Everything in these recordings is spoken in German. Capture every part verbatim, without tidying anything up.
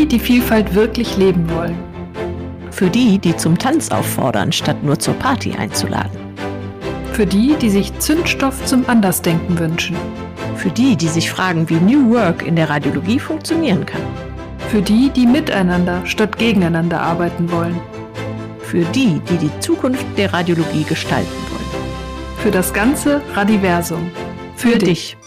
die, die Vielfalt wirklich leben wollen. Für die, die zum Tanz auffordern, statt nur zur Party einzuladen. Für die, die sich Zündstoff zum Andersdenken wünschen. Für die, die sich fragen, wie New Work in der Radiologie funktionieren kann. Für die, die miteinander statt gegeneinander arbeiten wollen. Für die, die die Zukunft der Radiologie gestalten wollen. Für das ganze Radiversum. Für, Für dich.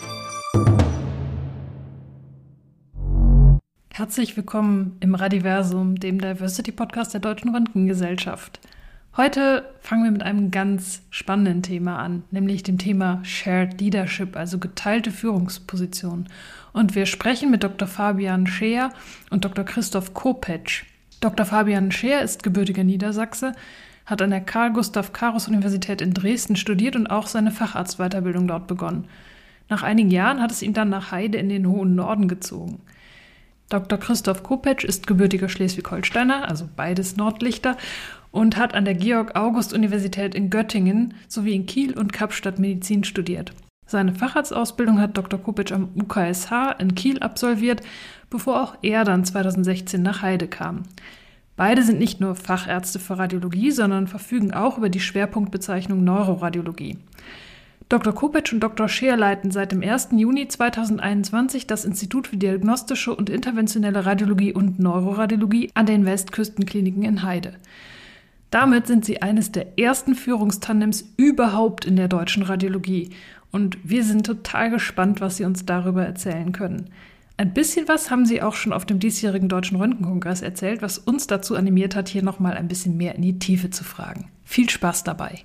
Herzlich willkommen im Radiversum, dem Diversity-Podcast der Deutschen Röntgengesellschaft. Heute fangen wir mit einem ganz spannenden Thema an, nämlich dem Thema Shared Leadership, also geteilte Führungsposition. Und wir sprechen mit Doktor Fabian Scheer und Doktor Christoph Kopetsch. Doktor Fabian Scheer ist gebürtiger Niedersachse, hat an der Carl-Gustav-Karus-Universität in Dresden studiert und auch seine Facharztweiterbildung dort begonnen. Nach einigen Jahren hat es ihn dann nach Heide in den hohen Norden gezogen. Doktor Christoph Kopetsch ist gebürtiger Schleswig-Holsteiner, also beides Nordlichter, und hat an der Georg-August-Universität in Göttingen sowie in Kiel und Kapstadt Medizin studiert. Seine Facharztausbildung hat Doktor Kopetsch am U K S H in Kiel absolviert, bevor auch er dann zweitausendsechzehn nach Heide kam. Beide sind nicht nur Fachärzte für Radiologie, sondern verfügen auch über die Schwerpunktbezeichnung Neuroradiologie. Doktor Kopetsch und Doktor Scheer leiten seit dem ersten Juni zweitausendeinundzwanzig das Institut für diagnostische und interventionelle Radiologie und Neuroradiologie an den Westküstenkliniken in Heide. Damit sind sie eines der ersten Führungstandems überhaupt in der deutschen Radiologie. Und wir sind total gespannt, was sie uns darüber erzählen können. Ein bisschen was haben sie auch schon auf dem diesjährigen Deutschen Röntgenkongress erzählt, was uns dazu animiert hat, hier nochmal ein bisschen mehr in die Tiefe zu fragen. Viel Spaß dabei!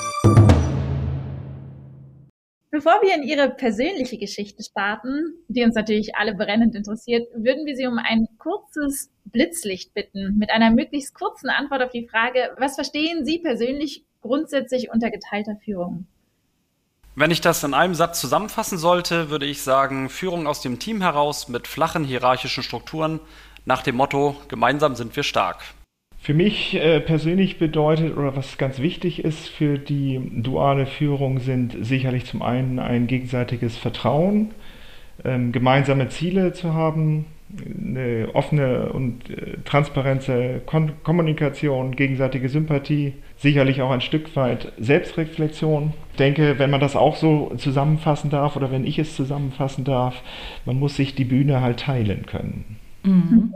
Bevor wir in Ihre persönliche Geschichte starten, die uns natürlich alle brennend interessiert, würden wir Sie um ein kurzes Blitzlicht bitten, mit einer möglichst kurzen Antwort auf die Frage, was verstehen Sie persönlich grundsätzlich unter geteilter Führung? Wenn ich das in einem Satz zusammenfassen sollte, würde ich sagen, Führung aus dem Team heraus mit flachen hierarchischen Strukturen nach dem Motto, gemeinsam sind wir stark. Für mich äh, persönlich bedeutet, oder was ganz wichtig ist für die duale Führung, sind sicherlich zum einen ein gegenseitiges Vertrauen, ähm, gemeinsame Ziele zu haben, eine offene und äh, transparente Kon- Kommunikation, gegenseitige Sympathie, sicherlich auch ein Stück weit Selbstreflexion. Ich denke, wenn man das auch so zusammenfassen darf oder wenn ich es zusammenfassen darf, man muss sich die Bühne halt teilen können. Mhm.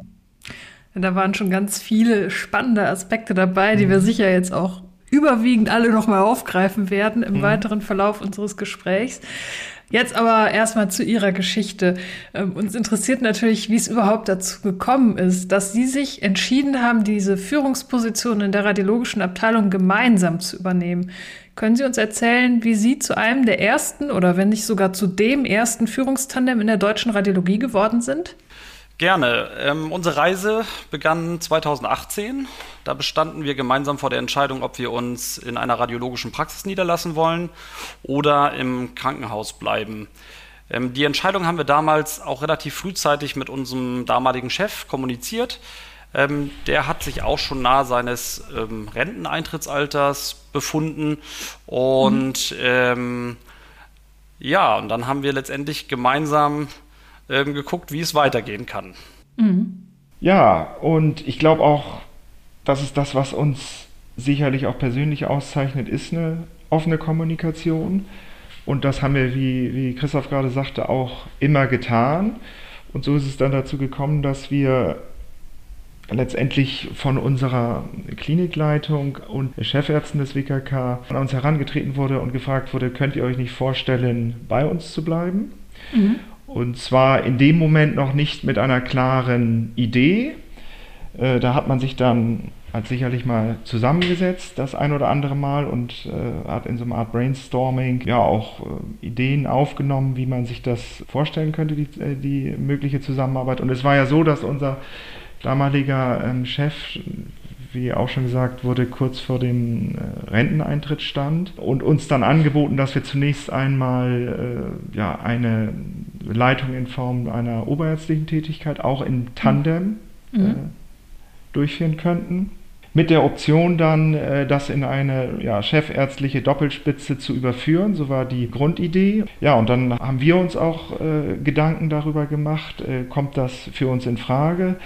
Da waren schon ganz viele spannende Aspekte dabei, die wir sicher jetzt auch überwiegend alle nochmal aufgreifen werden im mhm. weiteren Verlauf unseres Gesprächs. Jetzt aber erstmal zu Ihrer Geschichte. Ähm, uns interessiert natürlich, wie es überhaupt dazu gekommen ist, dass Sie sich entschieden haben, diese Führungsposition in der radiologischen Abteilung gemeinsam zu übernehmen. Können Sie uns erzählen, wie Sie zu einem der ersten oder wenn nicht sogar zu dem ersten Führungstandem in der deutschen Radiologie geworden sind? Gerne. Ähm, unsere Reise begann zweitausendachtzehn. Da bestanden wir gemeinsam vor der Entscheidung, ob wir uns in einer radiologischen Praxis niederlassen wollen oder im Krankenhaus bleiben. Ähm, die Entscheidung haben wir damals auch relativ frühzeitig mit unserem damaligen Chef kommuniziert. Ähm, der hat sich auch schon nahe seines ähm, Renteneintrittsalters befunden. Und mhm. ähm, ja, und dann haben wir letztendlich gemeinsam geguckt, wie es weitergehen kann. Mhm. Ja, und ich glaube auch, das ist das, was uns sicherlich auch persönlich auszeichnet, ist eine offene Kommunikation. Und das haben wir, wie, wie Christoph gerade sagte, auch immer getan. Und so ist es dann dazu gekommen, dass wir letztendlich von unserer Klinikleitung und Chefärzten des W K K an uns herangetreten wurde und gefragt wurde, könnt ihr euch nicht vorstellen, bei uns zu bleiben? Mhm. Und zwar in dem Moment noch nicht mit einer klaren Idee. Äh, da hat man sich dann halt sicherlich mal zusammengesetzt, das ein oder andere Mal, und äh, hat in so einer Art Brainstorming ja auch äh, Ideen aufgenommen, wie man sich das vorstellen könnte, die, äh, die mögliche Zusammenarbeit. Und es war ja so, dass unser damaliger ähm, Chef, wie auch schon gesagt wurde, kurz vor dem äh, Renteneintritt stand und uns dann angeboten, dass wir zunächst einmal äh, ja, eine Leitung in Form einer oberärztlichen Tätigkeit auch in Tandem mhm. äh, durchführen könnten. Mit der Option dann, äh, das in eine ja, chefärztliche Doppelspitze zu überführen, so war die Grundidee. Ja, und dann haben wir uns auch äh, Gedanken darüber gemacht, äh, kommt das für uns in Frage?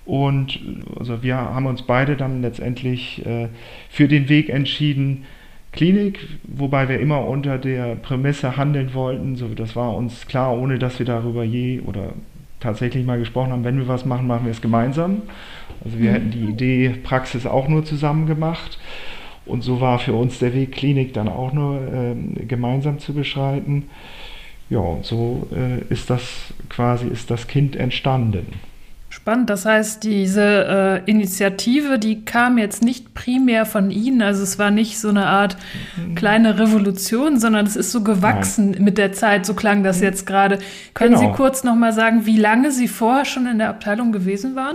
Und also wir haben uns beide dann letztendlich äh, für den Weg entschieden, Klinik, wobei wir immer unter der Prämisse handeln wollten, so das war uns klar, ohne dass wir darüber je oder tatsächlich mal gesprochen haben, wenn wir was machen, machen wir es gemeinsam. Also wir mhm. hätten die Idee Praxis auch nur zusammen gemacht und so war für uns der Weg Klinik dann auch nur äh, gemeinsam zu beschreiten. Ja, und so äh, ist das quasi, ist das Kind entstanden. Spannend, das heißt, diese äh, Initiative, die kam jetzt nicht primär von Ihnen, also es war nicht so eine Art kleine Revolution, sondern es ist so gewachsen Nein. mit der Zeit, so klang das jetzt gerade. Können genau. Sie kurz nochmal sagen, wie lange Sie vorher schon in der Abteilung gewesen waren?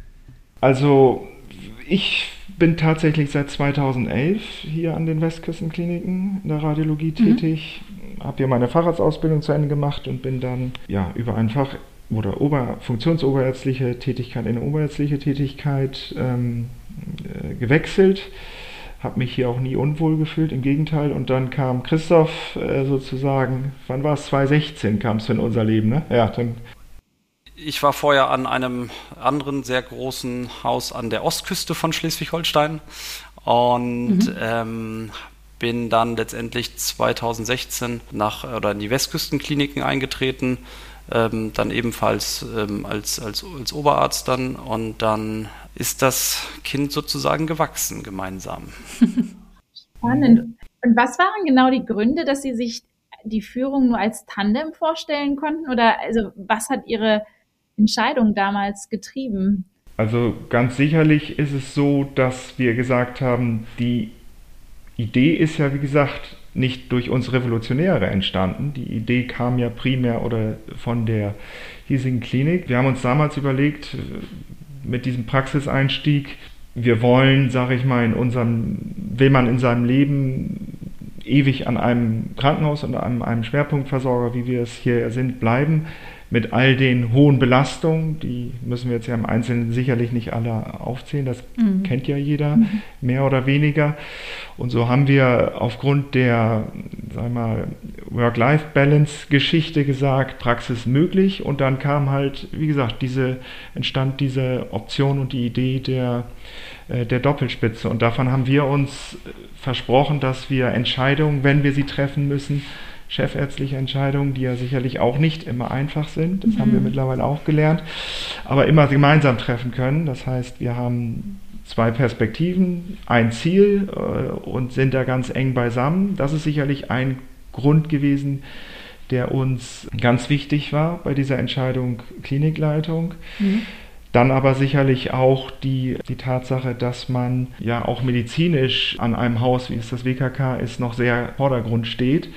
Also ich bin tatsächlich seit zweitausendelf hier an den Westküstenkliniken in der Radiologie mhm. tätig, habe hier meine Facharztausbildung zu Ende gemacht und bin dann ja über ein Fach oder Ober, funktionsoberärztliche Tätigkeit in eine oberärztliche Tätigkeit ähm, äh, gewechselt, habe mich hier auch nie unwohl gefühlt, im Gegenteil. Und dann kam Christoph äh, sozusagen, wann war es, zweitausendsechzehn kam es in unser Leben, ne? Ja, dann. Ich war vorher an einem anderen sehr großen Haus an der Ostküste von Schleswig-Holstein und mhm. ähm, bin dann letztendlich zweitausendsechzehn nach oder in die Westküstenkliniken eingetreten. Ähm, dann ebenfalls ähm, als, als, als Oberarzt dann und dann ist das Kind sozusagen gewachsen gemeinsam. Spannend. Und was waren genau die Gründe, dass Sie sich die Führung nur als Tandem vorstellen konnten oder also was hat Ihre Entscheidung damals getrieben? Also ganz sicherlich ist es so, dass wir gesagt haben, die Idee ist ja wie gesagt nicht durch uns Revolutionäre entstanden. Die Idee kam ja primär oder von der hiesigen Klinik. Wir haben uns damals überlegt, mit diesem Praxiseinstieg, wir wollen, sage ich mal, in unserem, will man in seinem Leben ewig an einem Krankenhaus und an einem Schwerpunktversorger, wie wir es hier sind, bleiben, mit all den hohen Belastungen, die müssen wir jetzt ja im Einzelnen sicherlich nicht alle aufzählen, das mhm. kennt ja jeder, mhm. mehr oder weniger. Und so haben wir aufgrund der, sagen wir mal, Work-Life-Balance-Geschichte gesagt, Praxis möglich. Und dann kam halt, wie gesagt, diese, entstand diese Option und die Idee der, äh, der Doppelspitze. Und davon haben wir uns versprochen, dass wir Entscheidungen, wenn wir sie treffen müssen, chefärztliche Entscheidungen, die ja sicherlich auch nicht immer einfach sind, das mhm. haben wir mittlerweile auch gelernt, aber immer gemeinsam treffen können. Das heißt, wir haben zwei Perspektiven, ein Ziel äh, und sind da ganz eng beisammen. Das ist sicherlich ein Grund gewesen, der uns ganz wichtig war bei dieser Entscheidung Klinikleitung. Mhm. Dann aber sicherlich auch die, die Tatsache, dass man ja auch medizinisch an einem Haus, wie es das W K K ist, noch sehr im Vordergrund steht,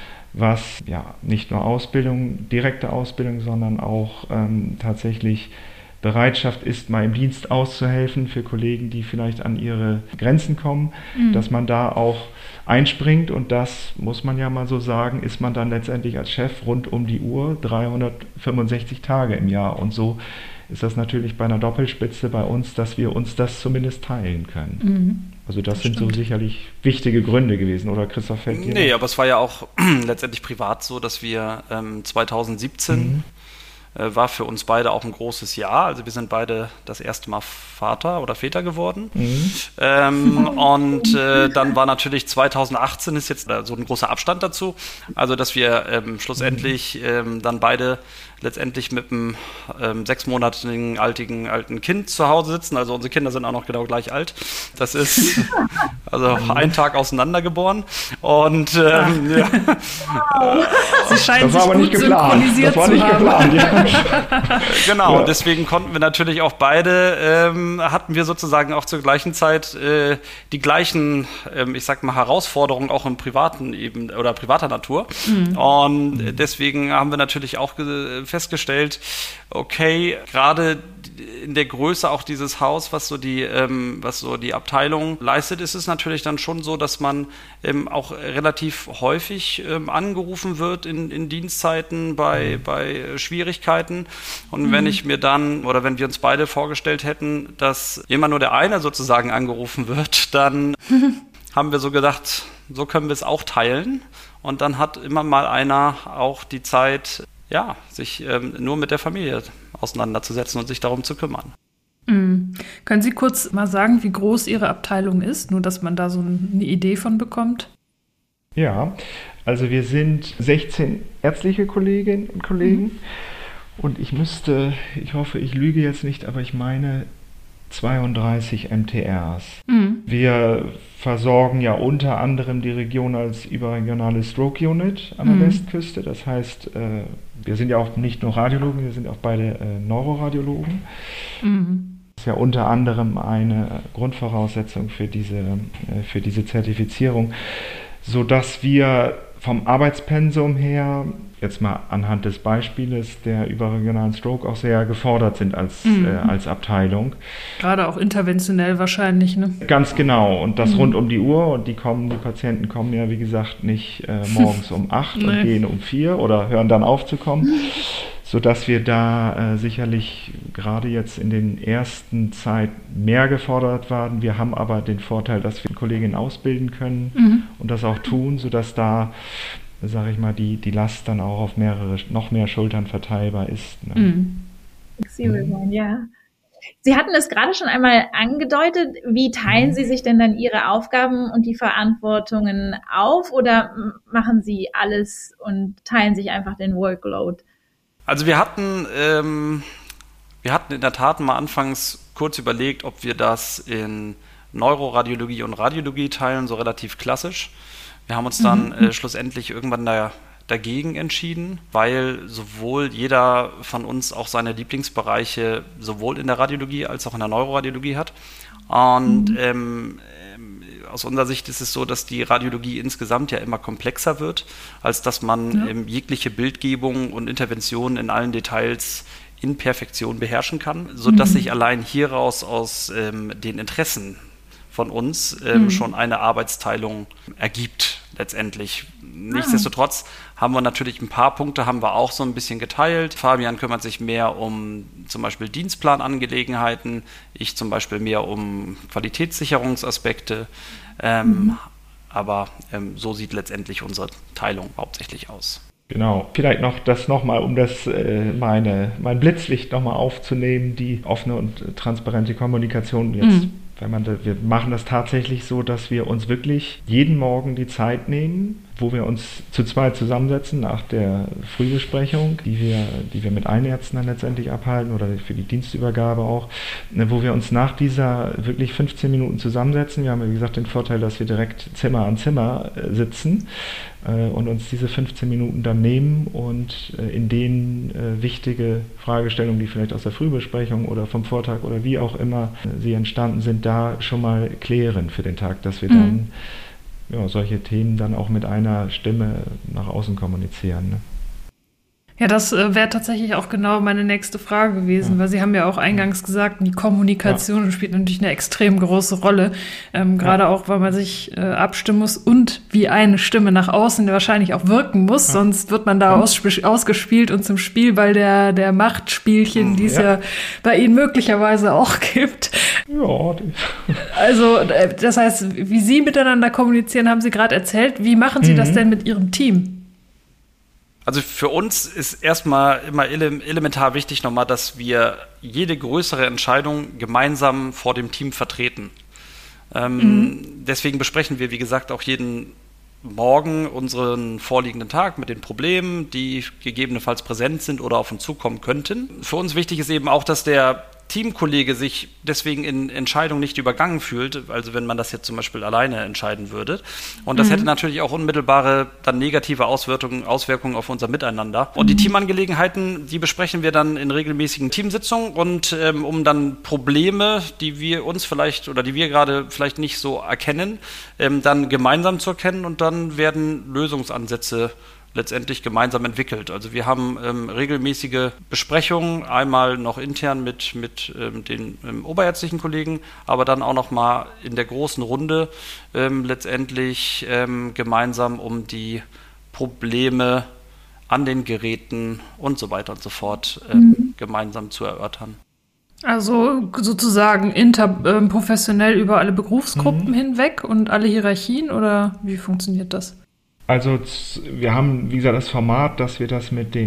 was ja nicht nur Ausbildung, direkte Ausbildung, sondern auch ähm, tatsächlich Bereitschaft ist, mal im Dienst auszuhelfen für Kollegen, die vielleicht an ihre Grenzen kommen, mhm. dass man da auch einspringt und das, muss man ja mal so sagen, ist man dann letztendlich als Chef rund um die Uhr, dreihundertfünfundsechzig Tage im Jahr und so ist das natürlich bei einer Doppelspitze bei uns, dass wir uns das zumindest teilen können. Mhm. Also das, das sind stimmt. So sicherlich wichtige Gründe gewesen, oder Christoph, fällt dir? Nee, aber es war ja auch letztendlich privat so, dass wir ähm, zweitausendsiebzehn mhm. äh, war für uns beide auch ein großes Jahr. Also wir sind beide das erste Mal Vater oder Väter geworden. Mhm. Ähm, und äh, dann war natürlich zweitausendachtzehn ist jetzt äh, so ein großer Abstand dazu. Also dass wir ähm, schlussendlich ähm, dann beide letztendlich mit einem ähm, sechsmonatigen altigen, alten Kind zu Hause sitzen. Also unsere Kinder sind auch noch genau gleich alt. Das ist also einen Tag auseinander geboren. Und ähm, ja. Wow. Sie scheinen das war sich aber gut nicht geplant. synchronisiert Das war zu nicht haben. geplant. Ja. Genau, ja. Und deswegen konnten wir natürlich auch beide, ähm, hatten wir sozusagen auch zur gleichen Zeit äh, die gleichen, ähm, ich sag mal, Herausforderungen auch im privaten eben oder privater Natur. Mhm. Und mhm. deswegen haben wir natürlich auch ge- festgestellt, okay, gerade in der Größe auch dieses Haus, was so die, ähm, was so die Abteilung leistet, ist es natürlich dann schon so, dass man ähm, auch relativ häufig ähm, angerufen wird in, in Dienstzeiten bei, mhm. bei Schwierigkeiten. Und mhm. wenn ich mir dann, oder wenn wir uns beide vorgestellt hätten, dass immer nur der eine sozusagen angerufen wird, dann haben wir so gedacht, so können wir es auch teilen. Und dann hat immer mal einer auch die Zeit, ja, sich ähm, nur mit der Familie auseinanderzusetzen und sich darum zu kümmern. Mhm. Können Sie kurz mal sagen, wie groß Ihre Abteilung ist, nur dass man da so eine Idee von bekommt? Ja, also wir sind sechzehn ärztliche Kolleginnen und Kollegen mhm. und ich müsste, ich hoffe, ich lüge jetzt nicht, aber ich meine zweiunddreißig M T Rs. Mhm. Wir versorgen ja unter anderem die Region als überregionale Stroke Unit an der mhm. Westküste. Das heißt, äh, wir sind ja auch nicht nur Radiologen, wir sind auch beide äh, Neuroradiologen. Mhm. Das ist ja unter anderem eine Grundvoraussetzung für diese, äh, für diese Zertifizierung, sodass wir vom Arbeitspensum her, jetzt mal anhand des Beispieles der überregionalen Stroke, auch sehr gefordert sind als, mhm. äh, als Abteilung. Gerade auch interventionell wahrscheinlich, ne? Ganz genau. Und das mhm. rund um die Uhr. Und die kommen, die Patienten kommen ja, wie gesagt, nicht äh, morgens um acht nee. und gehen um vier oder hören dann auf zu kommen. Sodass wir da äh, sicherlich gerade jetzt in den ersten Zeit mehr gefordert waren. Wir haben aber den Vorteil, dass wir Kolleginnen ausbilden können mhm. und das auch tun, sodass da, sage ich mal, die, die Last dann auch auf mehrere, noch mehr Schultern verteilbar ist. Ne? Mhm. Mhm. Ja. Sie hatten es gerade schon einmal angedeutet. Wie teilen mhm. Sie sich denn dann Ihre Aufgaben und die Verantwortungen auf oder machen Sie alles und teilen sich einfach den Workload? Also wir hatten, ähm, wir hatten in der Tat mal anfangs kurz überlegt, ob wir das in Neuroradiologie und Radiologie teilen, so relativ klassisch. Wir haben uns dann mhm. äh, schlussendlich irgendwann da, dagegen entschieden, weil sowohl jeder von uns auch seine Lieblingsbereiche sowohl in der Radiologie als auch in der Neuroradiologie hat. Und mhm. ähm, aus unserer Sicht ist es so, dass die Radiologie insgesamt ja immer komplexer wird, als dass man ja. ähm, jegliche Bildgebung und Interventionen in allen Details in Perfektion beherrschen kann, sodass mhm. sich allein hieraus aus ähm, den Interessen von uns ähm, mhm. schon eine Arbeitsteilung ergibt letztendlich. Ah. Nichtsdestotrotz haben wir natürlich ein paar Punkte, haben wir auch so ein bisschen geteilt. Fabian kümmert sich mehr um zum Beispiel Dienstplanangelegenheiten, ich zum Beispiel mehr um Qualitätssicherungsaspekte. Ähm, mhm. Aber ähm, so sieht letztendlich unsere Teilung hauptsächlich aus. Genau, vielleicht noch das nochmal, um das äh, meine, mein Blitzlicht nochmal aufzunehmen, die offene und äh, transparente Kommunikation jetzt. Mhm. Wenn man da, wir machen das tatsächlich so, dass wir uns wirklich jeden Morgen die Zeit nehmen, wo wir uns zu zweit zusammensetzen nach der Frühbesprechung, die wir, die wir mit allen Ärzten dann letztendlich abhalten oder für die Dienstübergabe auch, wo wir uns nach dieser wirklich fünfzehn Minuten zusammensetzen. Wir haben, wie gesagt, den Vorteil, dass wir direkt Zimmer an Zimmer sitzen und uns diese fünfzehn Minuten dann nehmen und in denen wichtige Fragestellungen, die vielleicht aus der Frühbesprechung oder vom Vortag oder wie auch immer sie entstanden sind, da schon mal klären für den Tag, dass wir mhm. dann ja, solche Themen dann auch mit einer Stimme nach außen kommunizieren. Ne? Ja, das äh, wäre tatsächlich auch genau meine nächste Frage gewesen, ja. weil Sie haben ja auch eingangs gesagt, die Kommunikation ja. spielt natürlich eine extrem große Rolle, ähm, gerade ja. auch, weil man sich äh, abstimmen muss und wie eine Stimme nach außen wahrscheinlich auch wirken muss, ja. sonst wird man da ja. aus, ausgespielt und zum Spielball der, der Machtspielchen, die es ja. ja bei Ihnen möglicherweise auch gibt. Ja. Also äh, das heißt, wie Sie miteinander kommunizieren, haben Sie gerade erzählt. Wie machen Sie mhm. das denn mit Ihrem Team? Also für uns ist erstmal immer ele- elementar wichtig nochmal, dass wir jede größere Entscheidung gemeinsam vor dem Team vertreten. Ähm, mhm. Deswegen besprechen wir, wie gesagt, auch jeden Morgen unseren vorliegenden Tag mit den Problemen, die gegebenenfalls präsent sind oder auf uns zukommen könnten. Für uns wichtig ist eben auch, dass der Teamkollege sich deswegen in Entscheidungen nicht übergangen fühlt, also wenn man das jetzt zum Beispiel alleine entscheiden würde. Und das mhm. hätte natürlich auch unmittelbare, dann negative Auswirkungen, Auswirkungen auf unser Miteinander. Und mhm. die Teamangelegenheiten, die besprechen wir dann in regelmäßigen Teamsitzungen und ähm, um dann Probleme, die wir uns vielleicht oder die wir gerade vielleicht nicht so erkennen, ähm, dann gemeinsam zu erkennen und dann werden Lösungsansätze letztendlich gemeinsam entwickelt. Also wir haben ähm, regelmäßige Besprechungen, einmal noch intern mit, mit ähm, den ähm, oberärztlichen Kollegen, aber dann auch noch mal in der großen Runde ähm, letztendlich ähm, gemeinsam um die Probleme an den Geräten und so weiter und so fort ähm, mhm. gemeinsam zu erörtern. Also sozusagen interprofessionell über alle Berufsgruppen mhm. hinweg und alle Hierarchien oder wie funktioniert das? Also wir haben, wie gesagt, das Format, dass wir das mit den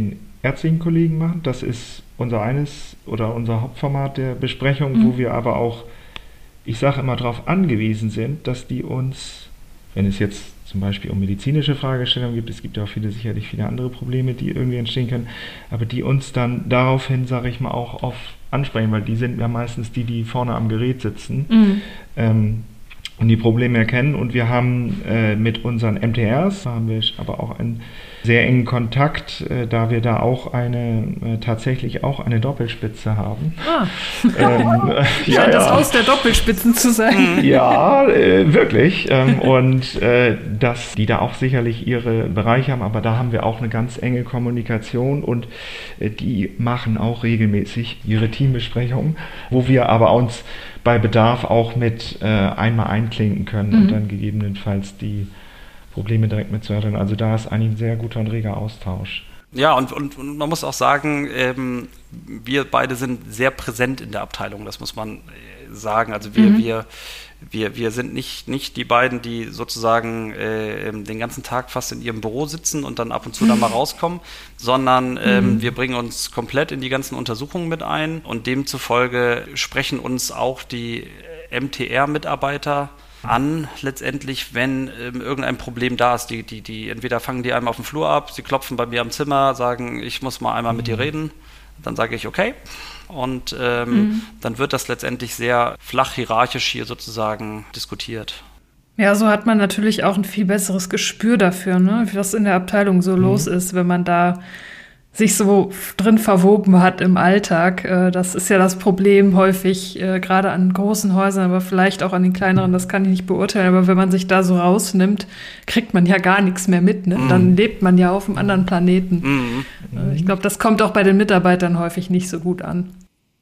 ärztlichen Kollegen machen. Das ist unser eines oder unser Hauptformat der Besprechung, Mhm. wo wir aber auch, ich sage immer, darauf angewiesen sind, dass die uns, wenn es jetzt zum Beispiel um medizinische Fragestellungen gibt, es gibt ja auch viele, sicherlich viele andere Probleme, die irgendwie entstehen können, aber die uns dann daraufhin, sage ich mal, auch auf ansprechen, weil die sind ja meistens die, die vorne am Gerät sitzen. Mhm. Ähm, und die Probleme erkennen. Und wir haben äh, mit unseren M T Rs, haben wir aber auch einen sehr engen Kontakt, äh, da wir da auch eine, äh, tatsächlich auch eine Doppelspitze haben. Ah. Ähm, äh, ja, Scheint das ja. Haus der Doppelspitzen zu sein. Ja, äh, wirklich. Ähm, und äh, dass die da auch sicherlich ihre Bereiche haben, aber da haben wir auch eine ganz enge Kommunikation und äh, die machen auch regelmäßig ihre Teambesprechungen, wo wir aber uns bei Bedarf auch mit äh, einmal einklinken können Mhm. und dann gegebenenfalls die Probleme direkt mitzuhören. Also da ist eigentlich ein sehr guter und reger Austausch. Ja, und, und, und man muss auch sagen, ähm, wir beide sind sehr präsent in der Abteilung, das muss man äh, sagen. Also wir, Mhm. wir, wir, wir sind nicht, nicht die beiden, die sozusagen äh, den ganzen Tag fast in ihrem Büro sitzen und dann ab und zu da mal rauskommen, sondern ähm, wir bringen uns komplett in die ganzen Untersuchungen mit ein und demzufolge sprechen uns auch die M T R-Mitarbeiter an, letztendlich, wenn ähm, irgendein Problem da ist. Die, die, die, entweder fangen die einem auf dem Flur ab, sie klopfen bei mir am Zimmer, sagen, ich muss mal einmal mit dir reden. Dann sage ich, okay. Und ähm, Mhm. dann wird das letztendlich sehr flach hierarchisch hier sozusagen diskutiert. Ja, so hat man natürlich auch ein viel besseres Gespür dafür, ne, was in der Abteilung so los ist, wenn man da sich so f- drin verwoben hat im Alltag. Äh, Das ist ja das Problem häufig, äh, gerade an großen Häusern, aber vielleicht auch an den kleineren, das kann ich nicht beurteilen. Aber wenn man sich da so rausnimmt, kriegt man ja gar nichts mehr mit. Ne? Dann lebt man ja auf einem anderen Planeten. Mhm. Äh, Ich glaube, das kommt auch bei den Mitarbeitern häufig nicht so gut an.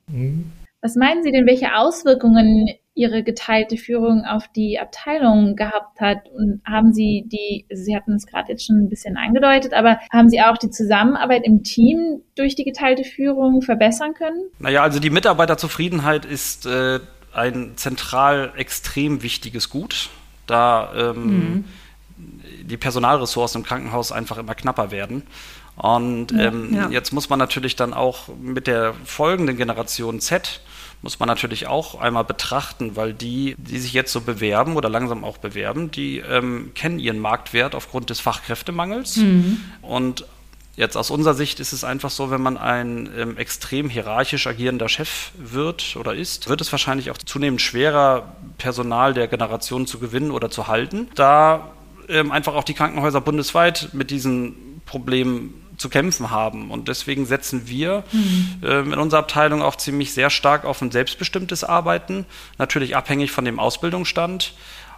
Was meinen Sie denn, welche Auswirkungen Ihre geteilte Führung auf die Abteilung gehabt hat? Und haben Sie die, Sie hatten es gerade jetzt schon ein bisschen angedeutet, aber haben Sie auch die Zusammenarbeit im Team durch die geteilte Führung verbessern können? Naja, also die Mitarbeiterzufriedenheit ist äh, ein zentral extrem wichtiges Gut, da ähm, die Personalressourcen im Krankenhaus einfach immer knapper werden. Und ähm, Ja. jetzt muss man natürlich dann auch mit der folgenden Generation Z, muss man natürlich auch einmal betrachten, weil die, die sich jetzt so bewerben oder langsam auch bewerben, die ähm, kennen ihren Marktwert aufgrund des Fachkräftemangels. Und jetzt aus unserer Sicht ist es einfach so, wenn man ein ähm, extrem hierarchisch agierender Chef wird oder ist, wird es wahrscheinlich auch zunehmend schwerer, Personal der Generation zu gewinnen oder zu halten, da ähm, einfach auch die Krankenhäuser bundesweit mit diesen Problemen zu kämpfen haben. Und deswegen setzen wir ähm, in unserer Abteilung auch ziemlich sehr stark auf ein selbstbestimmtes Arbeiten, natürlich abhängig von dem Ausbildungsstand.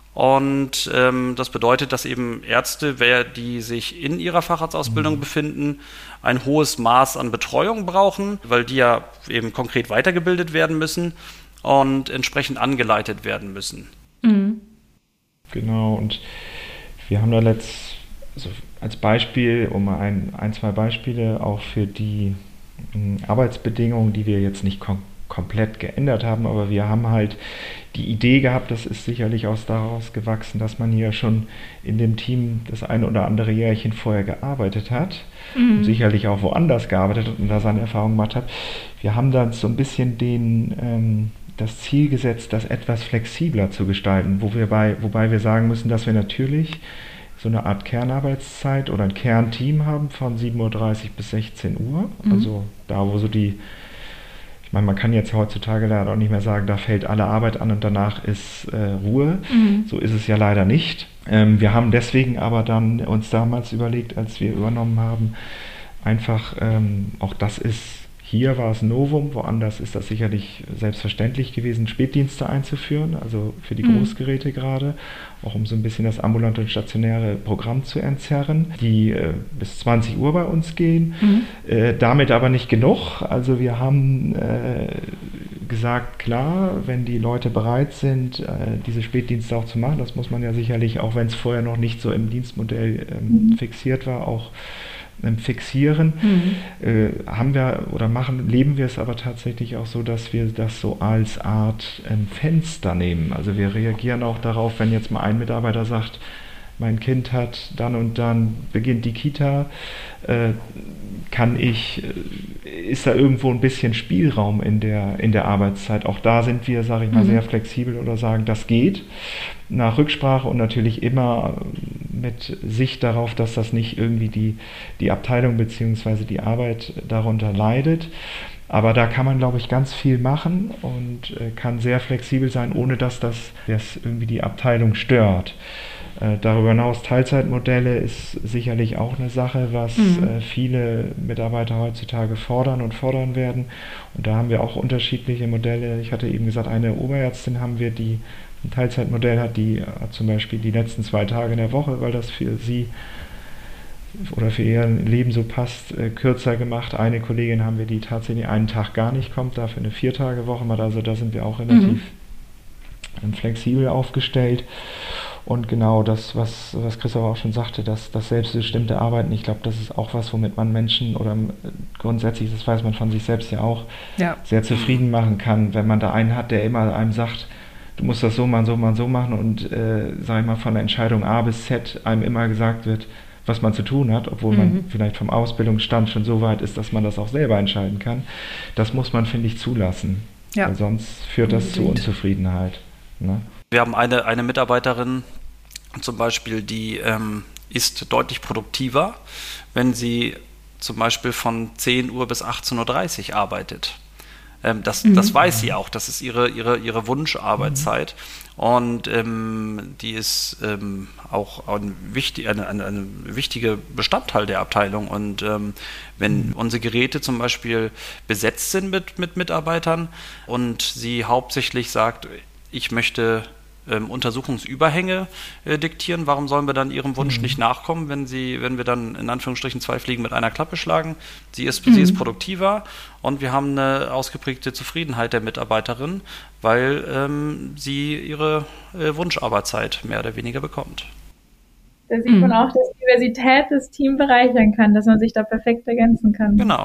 Und ähm, das bedeutet, dass eben Ärzte, wer die sich in ihrer Facharztausbildung befinden, ein hohes Maß an Betreuung brauchen, weil die ja eben konkret weitergebildet werden müssen und entsprechend angeleitet werden müssen. Genau, und wir haben da letzt, also als Beispiel, um mal ein, ein, zwei Beispiele auch für die mh, Arbeitsbedingungen, die wir jetzt nicht kom komplett geändert haben, aber wir haben halt die Idee gehabt, das ist sicherlich auch daraus gewachsen, dass man hier schon in dem Team das eine oder andere Jährchen vorher gearbeitet hat und sicherlich auch woanders gearbeitet hat und da seine Erfahrungen gemacht hat. Wir haben dann so ein bisschen den, ähm, das Ziel gesetzt, das etwas flexibler zu gestalten, wo wir bei, wobei wir sagen müssen, dass wir natürlich so eine Art Kernarbeitszeit oder ein Kernteam haben von sieben Uhr dreißig bis sechzehn Uhr. Mhm. Also da, wo so die, ich meine, man kann jetzt heutzutage leider auch nicht mehr sagen, da fällt alle Arbeit an und danach ist äh, Ruhe. Mhm. So ist es ja leider nicht. Ähm, wir haben deswegen aber dann uns damals überlegt, als wir übernommen haben, einfach, ähm, auch das ist, hier war es ein Novum, woanders ist das sicherlich selbstverständlich gewesen, Spätdienste einzuführen, also für die mhm. Großgeräte gerade, auch um so ein bisschen das ambulante und stationäre Programm zu entzerren, die äh, bis zwanzig Uhr bei uns gehen, mhm. äh, damit aber nicht genug. Also wir haben äh, gesagt, klar, wenn die Leute bereit sind, äh, diese Spätdienste auch zu machen, das muss man ja sicherlich, auch wenn es vorher noch nicht so im Dienstmodell ähm, mhm. fixiert war, auch fixieren, mhm. äh, haben wir oder machen, leben wir es aber tatsächlich auch so, dass wir das so als Art ähm, Fenster nehmen. Also wir reagieren auch darauf, wenn jetzt mal ein Mitarbeiter sagt, mein Kind hat dann und dann beginnt die Kita, äh, kann ich, ist da irgendwo ein bisschen Spielraum in der, in der Arbeitszeit. Auch da sind wir, sage ich mal, mhm. sehr flexibel oder sagen, das geht. Nach Rücksprache und natürlich immer mit Sicht darauf, dass das nicht irgendwie die, die Abteilung bzw. die Arbeit darunter leidet. Aber da kann man, glaube ich, ganz viel machen und äh, kann sehr flexibel sein, ohne dass das, das irgendwie die Abteilung stört. Äh, darüber hinaus Teilzeitmodelle ist sicherlich auch eine Sache, was mhm. äh, viele Mitarbeiter heutzutage fordern und fordern werden. Und da haben wir auch unterschiedliche Modelle. Ich hatte eben gesagt, eine Oberärztin haben wir, die ein Teilzeitmodell hat, die hat zum Beispiel die letzten zwei Tage in der Woche, weil das für sie oder für ihr Leben so passt, äh, kürzer gemacht. Eine Kollegin haben wir, die tatsächlich einen Tag gar nicht kommt, dafür eine Vier-Tage-Woche macht. Also da sind wir auch relativ mhm. flexibel aufgestellt. Und genau das, was, was Christoph auch schon sagte, dass das selbstbestimmte Arbeiten, ich glaube, das ist auch was, womit man Menschen oder grundsätzlich, das weiß man von sich selbst ja auch, ja. sehr zufrieden machen kann, wenn man da einen hat, der immer einem sagt, du musst das so machen, so machen, so machen und, äh, sag ich mal, von der Entscheidung A bis Z einem immer gesagt wird, was man zu tun hat, obwohl mhm. man vielleicht vom Ausbildungsstand schon so weit ist, dass man das auch selber entscheiden kann. Das muss man, finde ich, zulassen. Ja. Weil sonst führt das Unbedingt. zu Unzufriedenheit. Ne? Wir haben eine, eine Mitarbeiterin zum Beispiel, die ähm, ist deutlich produktiver, wenn sie zum Beispiel von zehn Uhr bis achtzehn Uhr dreißig arbeitet. Ähm, das, mhm. das weiß sie auch, das ist ihre, ihre, ihre Wunscharbeitszeit. Mhm. Und ähm, die ist ähm, auch ein wichtig, eine, eine, eine wichtige Bestandteil der Abteilung. Und ähm, wenn mhm. unsere Geräte zum Beispiel besetzt sind mit, mit Mitarbeitern und sie hauptsächlich sagt, ich möchte ähm, Untersuchungsüberhänge äh, diktieren, warum sollen wir dann ihrem Wunsch mhm. nicht nachkommen, wenn sie, wenn wir dann in Anführungsstrichen zwei Fliegen mit einer Klappe schlagen? Sie ist, mhm. sie ist produktiver und wir haben eine ausgeprägte Zufriedenheit der Mitarbeiterin, weil ähm, sie ihre äh, Wunscharbeitszeit mehr oder weniger bekommt. Da sieht man auch, dass Diversität das Team bereichern kann, dass man sich da perfekt ergänzen kann. Genau.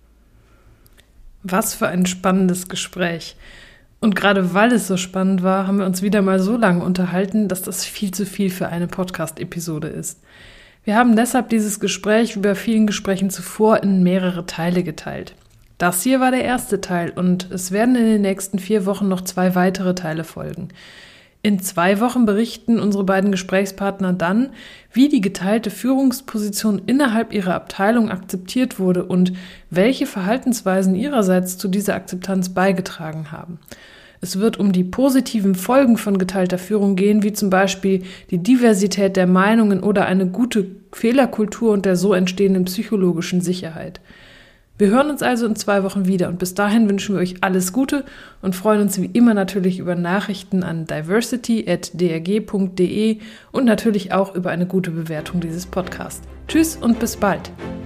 Was für ein spannendes Gespräch. Und gerade weil es so spannend war, haben wir uns wieder mal so lange unterhalten, dass das viel zu viel für eine Podcast-Episode ist. Wir haben deshalb dieses Gespräch wie bei vielen Gesprächen zuvor in mehrere Teile geteilt. Das hier war der erste Teil und es werden in den nächsten vier Wochen noch zwei weitere Teile folgen. In zwei Wochen berichten unsere beiden Gesprächspartner dann, wie die geteilte Führungsposition innerhalb ihrer Abteilung akzeptiert wurde und welche Verhaltensweisen ihrerseits zu dieser Akzeptanz beigetragen haben. Es wird um die positiven Folgen von geteilter Führung gehen, wie zum Beispiel die Diversität der Meinungen oder eine gute Fehlerkultur und der so entstehenden psychologischen Sicherheit. Wir hören uns also in zwei Wochen wieder und bis dahin wünschen wir euch alles Gute und freuen uns wie immer natürlich über Nachrichten an diversity at d r g punkt d e und natürlich auch über eine gute Bewertung dieses Podcasts. Tschüss und bis bald!